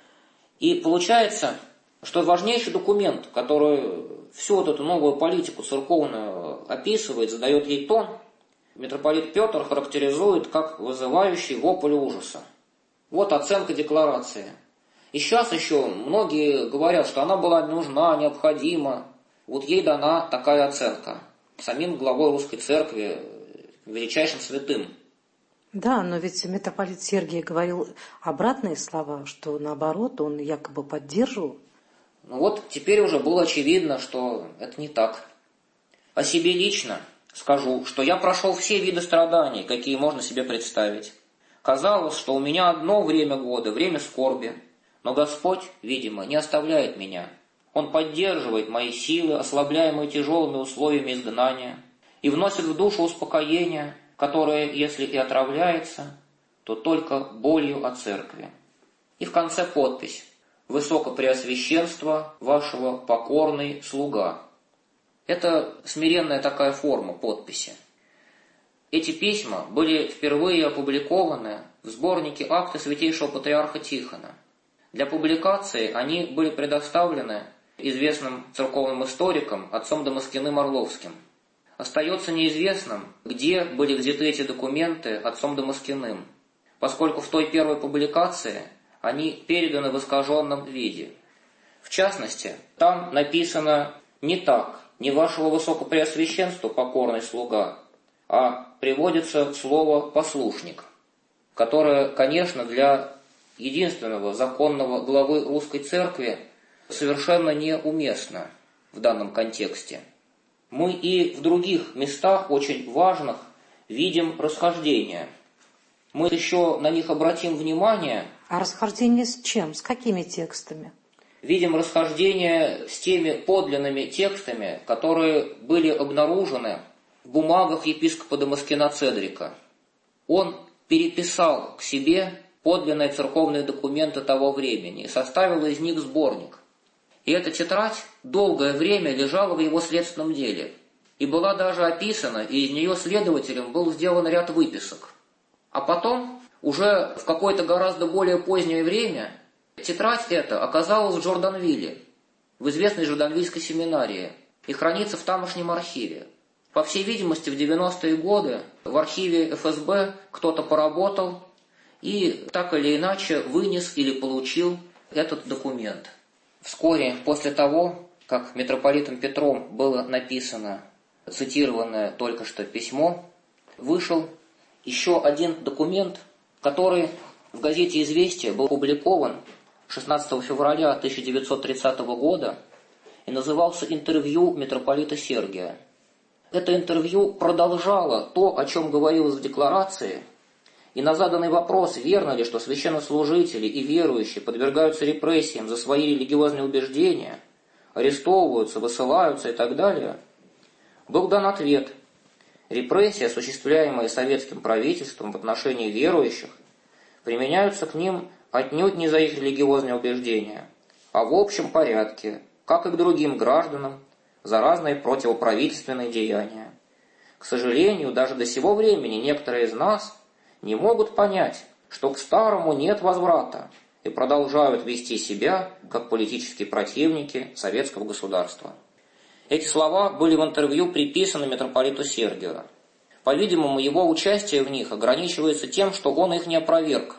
И получается, что важнейший документ, который всю вот эту новую политику церковную описывает, задает ей тон, митрополит Петр характеризует как вызывающий вопль ужаса. Вот оценка декларации. И сейчас еще многие говорят, что она была нужна, необходима. Вот ей дана такая оценка самим главой Русской Церкви, величайшим святым. Да, но ведь митрополит Сергий говорил обратные слова, что наоборот он якобы поддерживал. Ну вот теперь уже было очевидно, что это не так. О себе лично скажу, что я прошел все виды страданий, какие можно себе представить. Казалось, что у меня одно время года, время скорби, но Господь, видимо, не оставляет меня. Он поддерживает мои силы, ослабляемые тяжелыми условиями изгнания, и вносит в душу успокоение, которое, если и отравляется, то только болью о церкви. И в конце подпись: «Высокопреосвященство вашего покорный слуга». Это смиренная такая форма подписи. Эти письма были впервые опубликованы в сборнике «Акты святейшего патриарха Тихона». Для публикации они были предоставлены известным церковным историком отцом Дамаскиным Орловским. Остается неизвестным, где были взяты эти документы отцом Дамаскиным, поскольку в той первой публикации они переданы в искаженном виде. В частности, там написано не так, не вашего высокопреосвященства покорный слуга, а приводится слово «послушник», которое, конечно, для единственного законного главы Русской Церкви совершенно неуместно в данном контексте. Мы и в других местах очень важных видим расхождения. Мы еще на них обратим внимание. А расхождение с чем? С какими текстами? Видим расхождение с теми подлинными текстами, которые были обнаружены в бумагах епископа Дамаскина Цедрика. Он переписал к себе подлинные церковные документы того времени и составил из них сборник. И эта тетрадь долгое время лежала в его следственном деле, и была даже описана, и из нее следователем был сделан ряд выписок. А потом, уже в какое-то гораздо более позднее время, тетрадь эта оказалась в Джорданвилле, в известной Джорданвильской семинарии, и хранится в тамошнем архиве. По всей видимости, в девяностые годы в архиве эф эс бэ кто-то поработал и так или иначе вынес или получил этот документ. Вскоре после того, как митрополитом Петром было написано цитированное только что письмо, вышел еще один документ, который в газете «Известия» был опубликован шестнадцатого февраля тысяча девятьсот тридцатого года и назывался «Интервью митрополита Сергия». Это интервью продолжало то, о чем говорилось в декларации, и на заданный вопрос, верно ли, что священнослужители и верующие подвергаются репрессиям за свои религиозные убеждения, арестовываются, высылаются и так далее, был дан ответ: репрессии, осуществляемые советским правительством в отношении верующих, применяются к ним отнюдь не за их религиозные убеждения, а в общем порядке, как и к другим гражданам, за разные противоправительственные деяния. К сожалению, даже до сего времени некоторые из нас не могут понять, что к старому нет возврата, и продолжают вести себя как политические противники советского государства. Эти слова были в интервью приписаны митрополиту Сергию. По-видимому, его участие в них ограничивается тем, что он их не опроверг.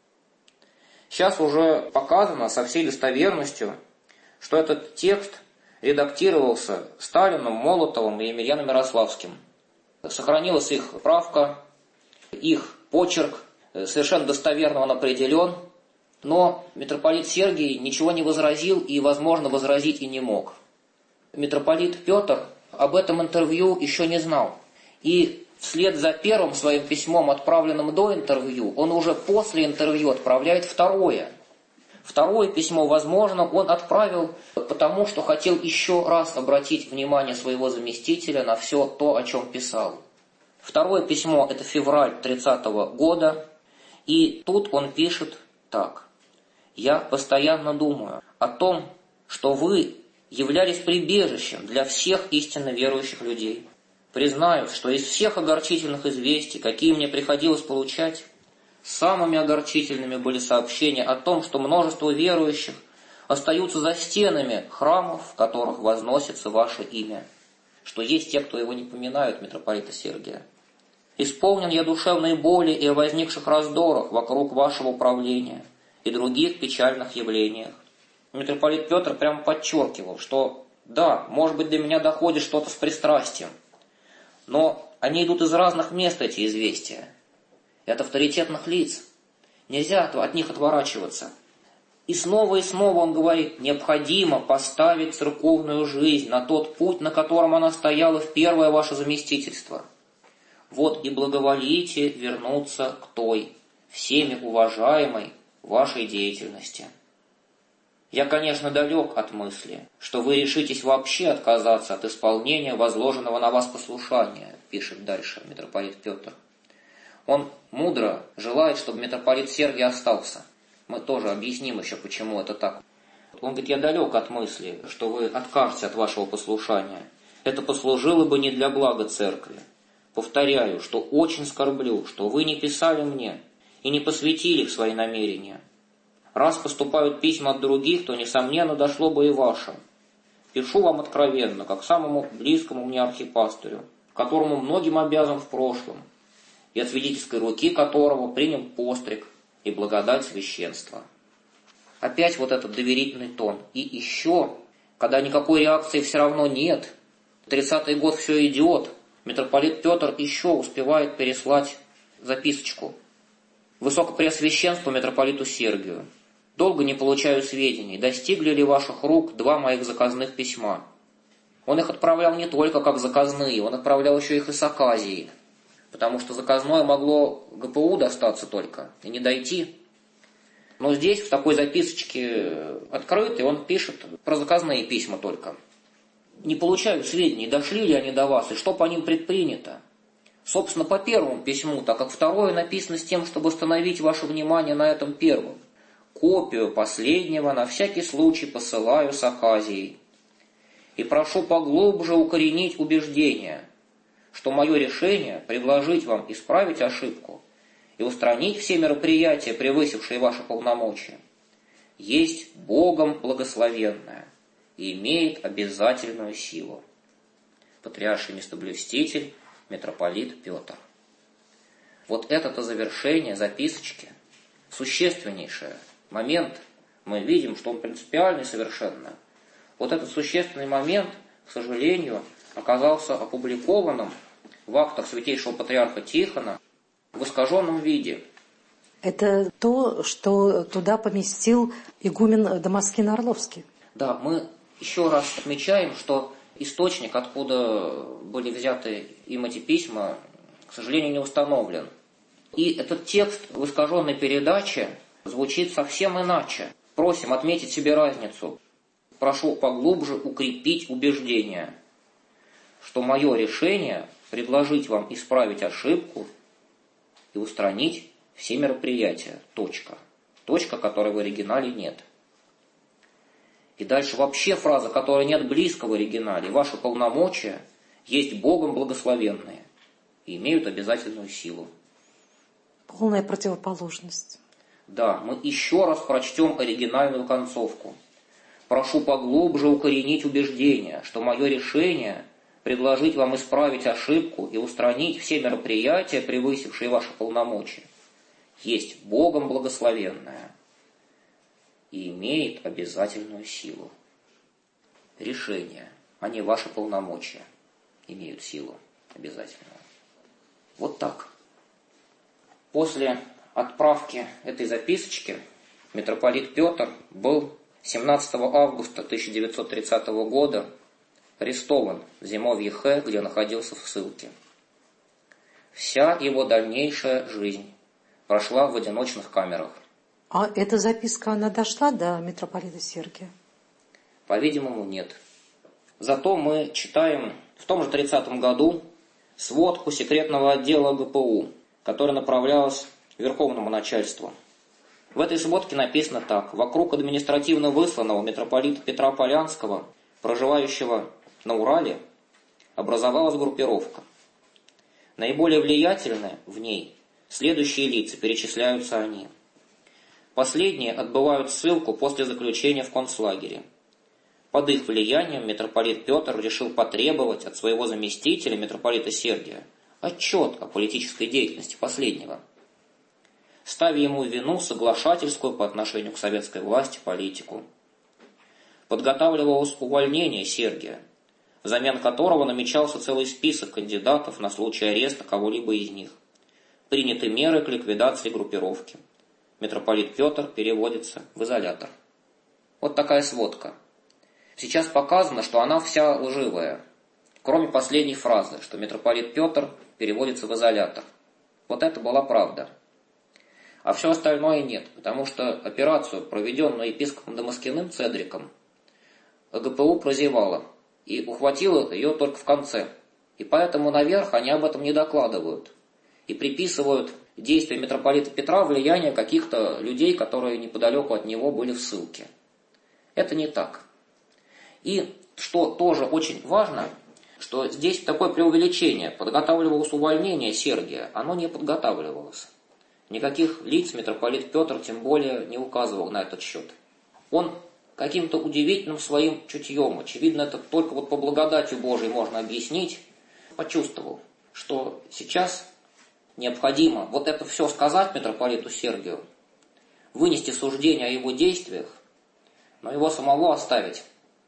Сейчас уже показано со всей достоверностью, что этот текст редактировался Сталином, Молотовым и Емельяном Ярославским. Сохранилась их правка, их почерк, совершенно достоверно он определен, но митрополит Сергий ничего не возразил и, возможно, возразить и не мог. Митрополит Петр об этом интервью еще не знал. И вслед за первым своим письмом, отправленным до интервью, он уже после интервью отправляет второе. Второе письмо, возможно, он отправил потому, что хотел еще раз обратить внимание своего заместителя на все то, о чем писал. Второе письмо – это февраль тридцатого года, и тут он пишет так. «Я постоянно думаю о том, что вы являлись прибежищем для всех истинно верующих людей. Признаюсь, что из всех огорчительных известий, какие мне приходилось получать, самыми огорчительными были сообщения о том, что множество верующих остаются за стенами храмов, в которых возносится ваше имя, что есть те, кто его не поминают, митрополита Сергия. Исполнен я душевной боли и о возникших раздорах вокруг вашего управления и других печальных явлениях». Митрополит Петр прямо подчеркивал, что да, может быть, до меня доходит что-то с пристрастием, но они идут из разных мест, эти известия. Это авторитетных лиц. Нельзя от них отворачиваться. И снова и снова он говорит, необходимо поставить церковную жизнь на тот путь, на котором она стояла в первое ваше заместительство. Вот и благоволите вернуться к той, всеми уважаемой вашей деятельности. Я, конечно, далек от мысли, что вы решитесь вообще отказаться от исполнения возложенного на вас послушания, пишет дальше митрополит Петр. Он мудро желает, чтобы митрополит Сергий остался. Мы тоже объясним еще, почему это так. Он говорит, я далек от мысли, что вы откажетесь от вашего послушания. Это послужило бы не для блага церкви. Повторяю, что очень скорблю, что вы не писали мне и не посвятили в свои намерения. Раз поступают письма от других, то, несомненно, дошло бы и ваше. Пишу вам откровенно, как самому близкому мне архипастырю, которому многим обязан в прошлом, и от свидетельской руки которого принял постриг и благодать священства. Опять вот этот доверительный тон. И еще, когда никакой реакции все равно нет, тридцатый год все идет, митрополит Петр еще успевает переслать записочку. Высокопреосвященству митрополиту Сергию. Долго не получаю сведений, достигли ли ваших рук два моих заказных письма. Он их отправлял не только как заказные, он отправлял еще их и с оказией, потому что заказное могло ГПУ достаться только и не дойти. Но здесь, в такой записочке открытой, он пишет про заказные письма только. Не получаю сведений, дошли ли они до вас и что по ним предпринято. Собственно, по первому письму, так как второе написано с тем, чтобы остановить ваше внимание на этом первом. Копию последнего на всякий случай посылаю с оказией. И прошу поглубже укоренить убеждение, что мое решение предложить вам исправить ошибку и устранить все мероприятия, превысившие ваши полномочия, есть Богом благословенное и имеет обязательную силу. Патриарший местоблюститель, митрополит Петр. Вот это-то завершение записочки, существеннейшее момент, мы видим, что он принципиальный совершенно. Вот этот существенный момент, к сожалению, оказался опубликованным в актах святейшего патриарха Тихона в искаженном виде. Это то, что туда поместил игумен Дамаскин Орловский. Да, мы еще раз отмечаем, что источник, откуда были взяты им эти письма, к сожалению, не установлен. И этот текст в искаженной передаче звучит совсем иначе. Просим отметить себе разницу. Прошу поглубже укрепить убеждение, что мое решение предложить вам исправить ошибку и устранить все мероприятия. Точка. Точка, которой в оригинале нет. И дальше вообще фраза, которой нет близко в оригинале. Ваши полномочия есть Богом благословенные и имеют обязательную силу. Полная противоположность. Да, мы еще раз прочтем оригинальную концовку. Прошу поглубже укоренить убеждение, что мое решение предложить вам исправить ошибку и устранить все мероприятия, превысившие ваши полномочия, есть Богом благословенное и имеет обязательную силу. Решение, а не ваши полномочия, имеют силу обязательную. Вот так. После отправки этой записочки митрополит Петр был семнадцатого августа тысяча девятьсот тридцатого года арестован в Зимовье Х, где находился в ссылке. Вся его дальнейшая жизнь прошла в одиночных камерах. А эта записка, она дошла до митрополита Сергия? По-видимому, нет. Зато мы читаем в том же тридцатом году сводку секретного отдела ГПУ, которая направлялась верховному начальству. В этой сводке написано так. Вокруг административно высланного митрополита Петра Полянского, проживающего на Урале, образовалась группировка. Наиболее влиятельные в ней следующие лица, перечисляются они. Последние отбывают ссылку после заключения в концлагере. Под их влиянием митрополит Петр решил потребовать от своего заместителя, митрополита Сергия, отчет о политической деятельности последнего, ставя ему в вину соглашательскую по отношению к советской власти политику. Подготавливалось увольнение Сергия, взамен которого намечался целый список кандидатов на случай ареста кого-либо из них. Приняты меры к ликвидации группировки. Митрополит Петр переводится в изолятор. Вот такая сводка. Сейчас показано, что она вся лживая, кроме последней фразы, что митрополит Петр переводится в изолятор. Вот это была правда. А все остальное нет, потому что операцию, проведенную епископом Дамаскиным Цедриком, ГПУ прозевала и ухватила ее только в конце. И поэтому наверх они об этом не докладывают и приписывают действия митрополита Петра влияние каких-то людей, которые неподалеку от него были в ссылке. Это не так. И что тоже очень важно, что здесь такое преувеличение. Подготавливалось увольнение Сергия, оно не подготавливалось. Никаких лиц митрополит Петр тем более не указывал на этот счет. Он каким-то удивительным своим чутьем, очевидно, это только вот по благодати Божией можно объяснить, почувствовал, что сейчас необходимо вот это все сказать митрополиту Сергию, вынести суждение о его действиях, но его самого оставить.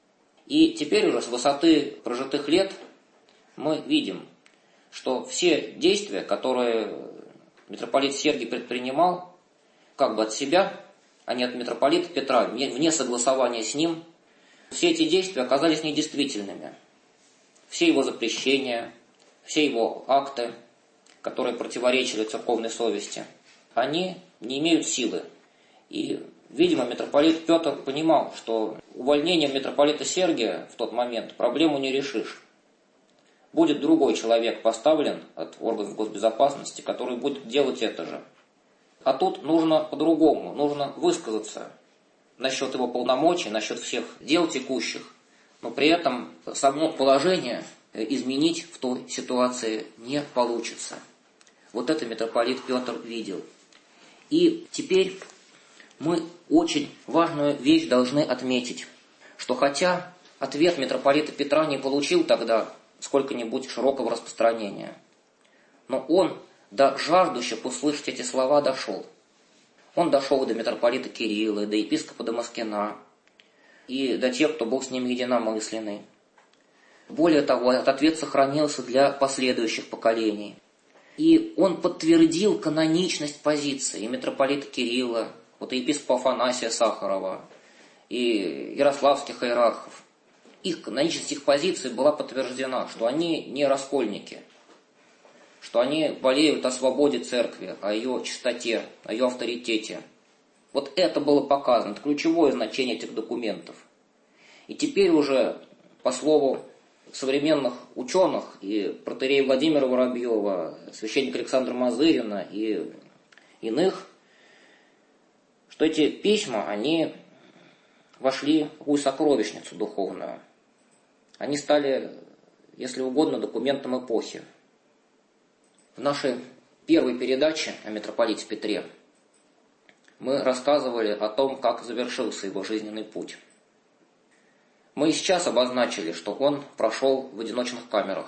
И теперь уже с высоты прожитых лет мы видим, что все действия, которые митрополит Сергий предпринимал, как бы от себя, а не от митрополита Петра, вне согласования с ним, все эти действия оказались недействительными. Все его запрещения, все его акты, которые противоречили церковной совести, они не имеют силы. И, видимо, митрополит Петр понимал, что увольнением митрополита Сергия в тот момент проблему не решишь. Будет другой человек поставлен от органов госбезопасности, который будет делать это же. А тут нужно по-другому, нужно высказаться насчет его полномочий, насчет всех дел текущих, но при этом само положение изменить в той ситуации не получится. Вот это митрополит Петр видел. И теперь мы очень важную вещь должны отметить, что хотя ответ митрополита Петра не получил тогда сколько-нибудь широкого распространения, но он до жаждущих услышать эти слова дошел. Он дошел до митрополита Кирилла, до епископа Дамаскина и до тех, кто был с ним единомысленный. Более того, этот ответ сохранился для последующих поколений. И он подтвердил каноничность позиции и митрополита Кирилла, вот и епископа Афанасия Сахарова, и ярославских иерархов. Их каноничность их позиции была подтверждена, что они не раскольники, что они болеют о свободе церкви, о ее чистоте, о ее авторитете. Вот это было показано, это ключевое значение этих документов. И теперь уже, по слову современных ученых, и протоиерея Владимира Воробьева, священника Александра Мазырина и иных, что эти письма, они вошли в такую сокровищницу духовную. Они стали, если угодно, документом эпохи. В нашей первой передаче о митрополите Петре мы рассказывали о том, как завершился его жизненный путь. Мы и сейчас обозначили, что он прошел в одиночных камерах.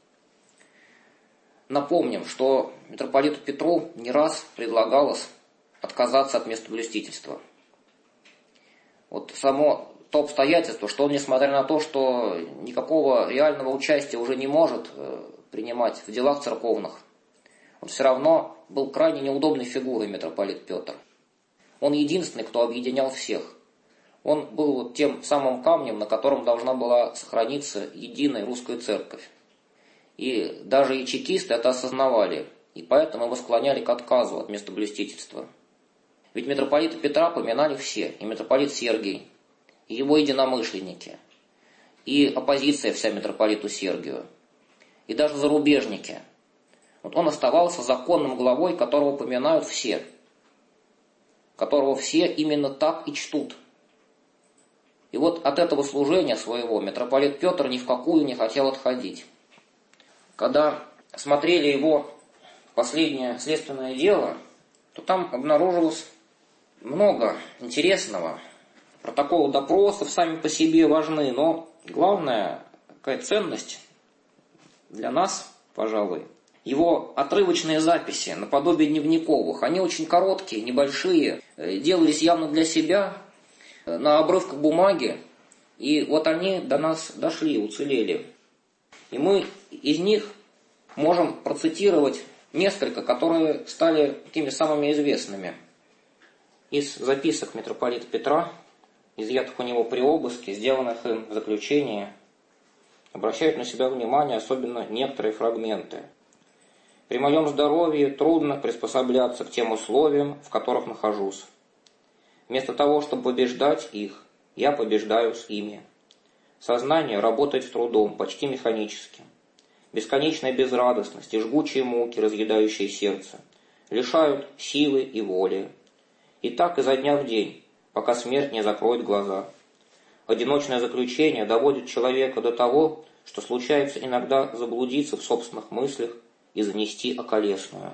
Напомним, что митрополиту Петру не раз предлагалось отказаться от местоблюстительства. Вот само то обстоятельство, что он, несмотря на то, что никакого реального участия уже не может принимать в делах церковных, он все равно был крайне неудобной фигурой, митрополит Петр. Он единственный, кто объединял всех. Он был вот тем самым камнем, на котором должна была сохраниться единая русская церковь. И даже и чекисты это осознавали, и поэтому его склоняли к отказу от местоблюстительства. Ведь митрополита Петра поминали все, и митрополит Сергий, и его единомышленники, и оппозиция вся митрополиту Сергию, и даже зарубежники. Вот он оставался законным главой, которого поминают все, которого все именно так и чтут. И вот от этого служения своего митрополит Петр ни в какую не хотел отходить. Когда смотрели его последнее следственное дело, то там обнаружилось много интересного. Протоколы допросов сами по себе важны, но главная какая ценность для нас, пожалуй, его отрывочные записи, наподобие дневниковых. Они очень короткие, небольшие, делались явно для себя, на обрывках бумаги. И вот они до нас дошли, уцелели. И мы из них можем процитировать несколько, которые стали такими самыми известными. Из записок митрополита Петра, изъятых у него при обыске, сделанных им в заключении, обращают на себя внимание особенно некоторые фрагменты. «При моем здоровье трудно приспосабляться к тем условиям, в которых нахожусь. Вместо того, чтобы побеждать их, я побеждаю с ими. Сознание работает с трудом, почти механически. Бесконечная безрадостность и жгучие муки, разъедающие сердце, лишают силы и воли. И так изо дня в день, пока смерть не закроет глаза. Одиночное заключение доводит человека до того, что случается иногда заблудиться в собственных мыслях и занести околесную.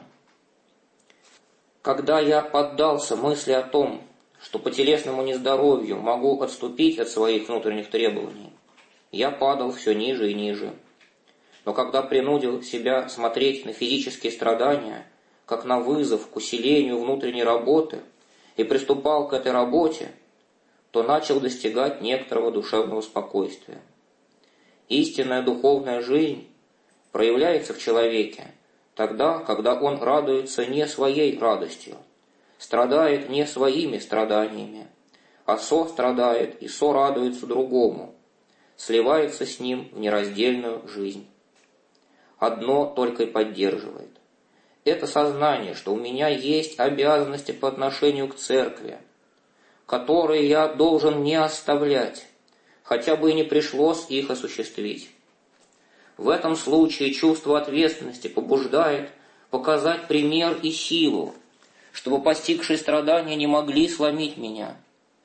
Когда я поддался мысли о том, что по телесному нездоровью могу отступить от своих внутренних требований, я падал все ниже и ниже. Но когда принудил себя смотреть на физические страдания, как на вызов к усилению внутренней работы, и приступал к этой работе, то начал достигать некоторого душевного спокойствия. Истинная духовная жизнь проявляется в человеке тогда, когда он радуется не своей радостью, страдает не своими страданиями, а сострадает и сорадуется другому, сливается с ним в нераздельную жизнь. Одно только и поддерживает. Это сознание, что у меня есть обязанности по отношению к церкви, которые я должен не оставлять, хотя бы и не пришлось их осуществить. В этом случае чувство ответственности побуждает показать пример и силу, чтобы постигшие страдания не могли сломить меня.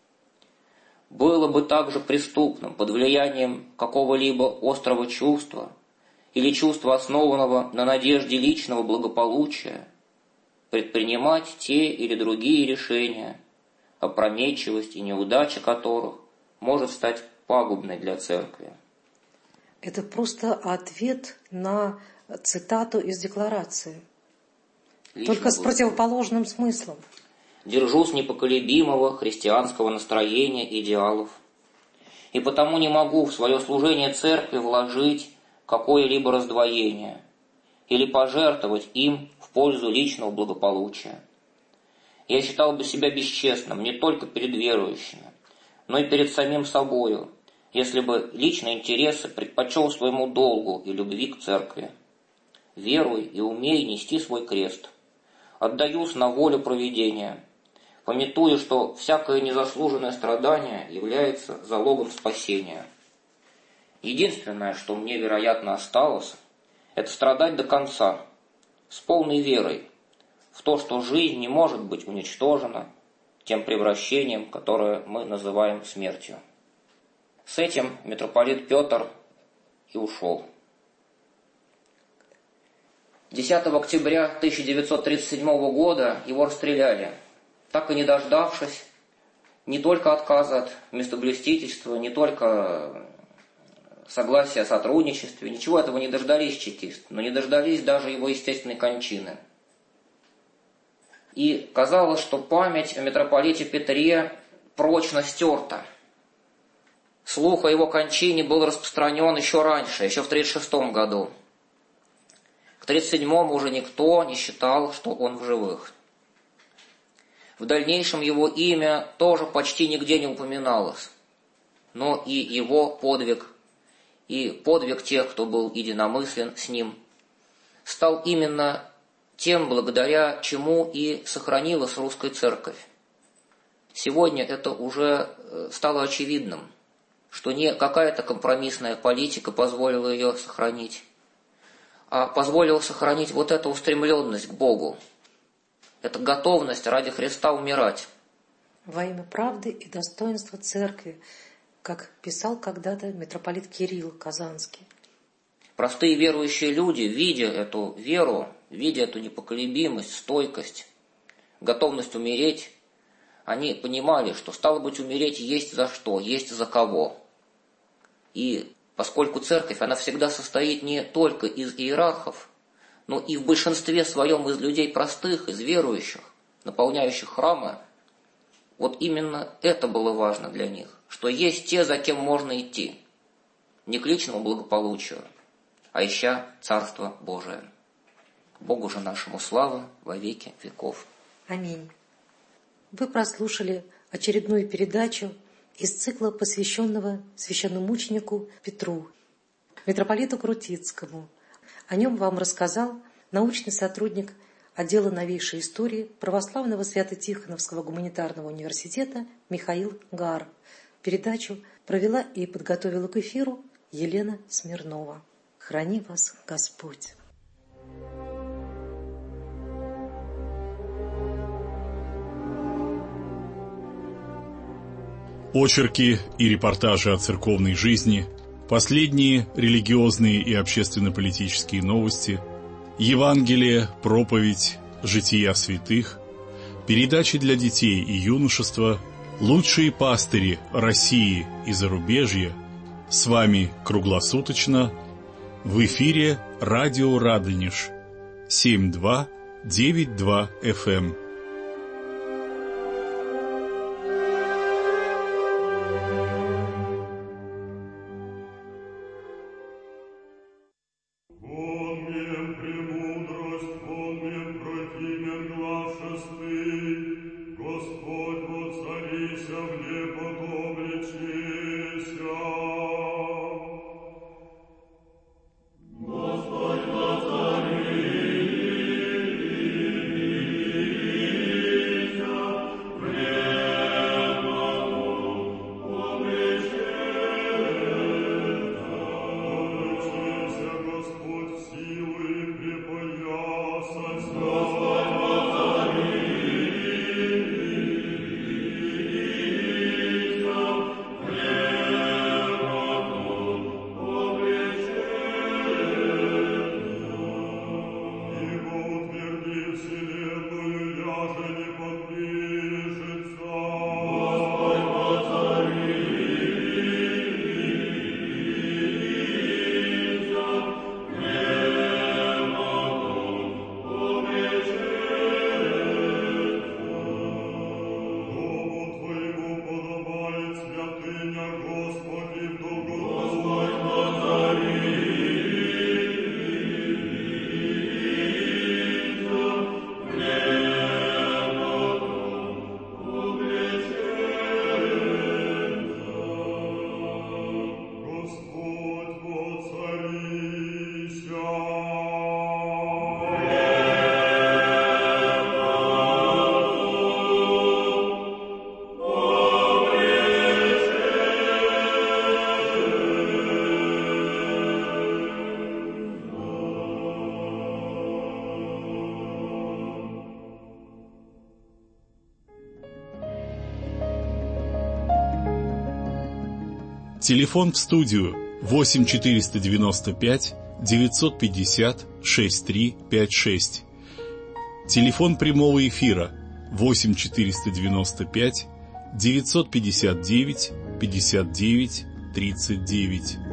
Было бы также преступным под влиянием какого-либо острого чувства или чувства, основанного на надежде личного благополучия, предпринимать те или другие решения, опрометчивость и неудача которых может стать пагубной для церкви. Это просто ответ на цитату из декларации, Лично только с противоположным смыслом. Держусь непоколебимого христианского настроения идеалов, и потому не могу в свое служение церкви вложить какое-либо раздвоение или пожертвовать им в пользу личного благополучия. Я считал бы себя бесчестным не только перед верующими, но и перед самим собою, если бы личные интересы предпочел своему долгу и любви к церкви. Веруй и умей нести свой крест. Отдаюсь на волю провидения, памятуя, что всякое незаслуженное страдание является залогом спасения. Единственное, что мне, вероятно, осталось, это страдать до конца, с полной верой в то, что жизнь не может быть уничтожена тем превращением, которое мы называем смертью. С этим митрополит Петр и ушел. десятого октября тысяча девятьсот тридцать седьмого года его расстреляли, так и не дождавшись не только отказа от местоблюстительства, не только согласия о сотрудничестве, ничего этого не дождались чекисты, но не дождались даже его естественной кончины. И казалось, что память о митрополите Петре прочно стерта. Слух о его кончине был распространен еще раньше, еще в тридцать шестом году. К тридцать седьмому уже никто не считал, что он в живых. В дальнейшем его имя тоже почти нигде не упоминалось, но и его подвиг и подвиг тех, кто был единомыслен с ним, стал именно тем, благодаря чему и сохранилась русская церковь. Сегодня это уже стало очевидным, что не какая-то компромиссная политика позволила ее сохранить, а позволила сохранить вот эту устремленность к Богу, это готовность ради Христа умирать. Во имя правды и достоинства церкви, как писал когда-то митрополит Кирилл Казанский. Простые верующие люди, видя эту веру, видя эту непоколебимость, стойкость, готовность умереть, они понимали, что, стало быть, умереть есть за что, есть за кого. И поскольку церковь, она всегда состоит не только из иерархов, но и в большинстве своем из людей простых, из верующих, наполняющих храмы, вот именно это было важно для них, что есть те, за кем можно идти, не к личному благополучию, а ища Царство Божие. Богу же нашему слава во веки веков. Аминь. Вы прослушали очередную передачу из цикла, посвященного священномученику Петру, митрополиту Крутицкому. О нем вам рассказал научный сотрудник отдела новейшей истории Православного Свято-Тихоновского гуманитарного университета Михаил Гар. Передачу провела и подготовила к эфиру Елена Смирнова. Храни вас Господь! Очерки и репортажи о церковной жизни, последние религиозные и общественно-политические новости, Евангелие, проповедь, жития святых, передачи для детей и юношества, лучшие пастыри России и зарубежья с вами круглосуточно в эфире радио Радонеж семь два девять два эф эм. Телефон в студию восемь четыреста девяносто пять девятьсот пятьдесят шестьдесят три пятьдесят шесть. Телефон прямого эфира восемь четыреста девяносто пять девятьсот пятьдесят девять пятьдесят девять тридцать девять.